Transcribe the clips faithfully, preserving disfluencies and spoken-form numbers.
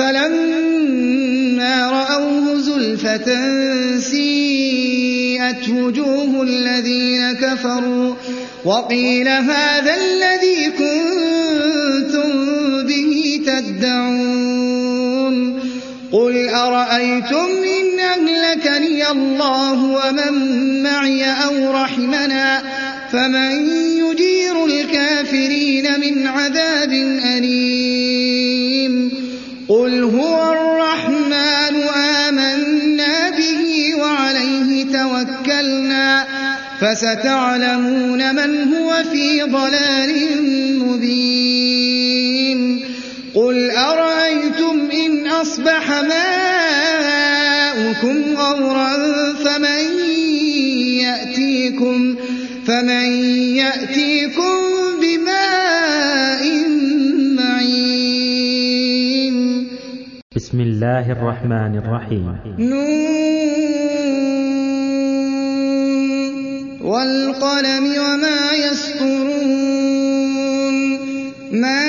فلما رأوه زلفة سيئت وجوه الذين كفروا وقيل هذا الذي كنتم به تدعون قل أرأيتم إن أهلكني الله ومن معي أو رحمنا فمن يجير الكافرين من عذاب أليم قل هو الرحمن آمنا به وعليه توكلنا فستعلمون من هو في ضلال مبين قل أرأيتم إن أصبح ماؤكم غورا فمن يأتيكم, فمن يأتيكم بماء معين بسم الله الرحمن الرحيم نون والقلم وما يسطرون ما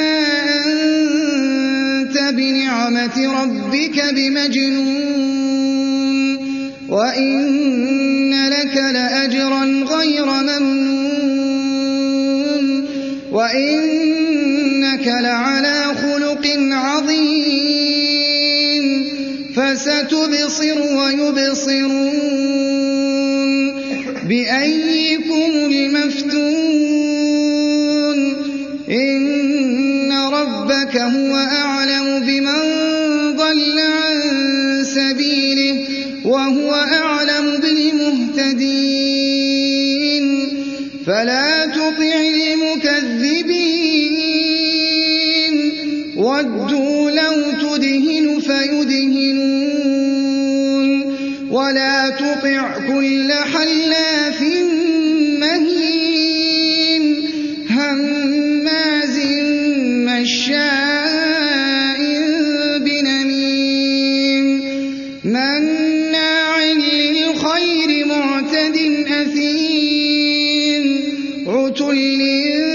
أنت بنعمة ربك بمجنون وإن لك لأجرا غير ممنون وإنك لعلى خلق عظيم فستبصر ويبصرون بأيكم المفتون إن ربك هو أعلم بمن ضل عن سبيله وهو أعلم بالمهتدين فلا تطع المكذبين ودوا لو تدهن فيدهنون ولا تطع كل حلاف مهين هماز مشاء بنميم مناع للخير معتد أثيم عتل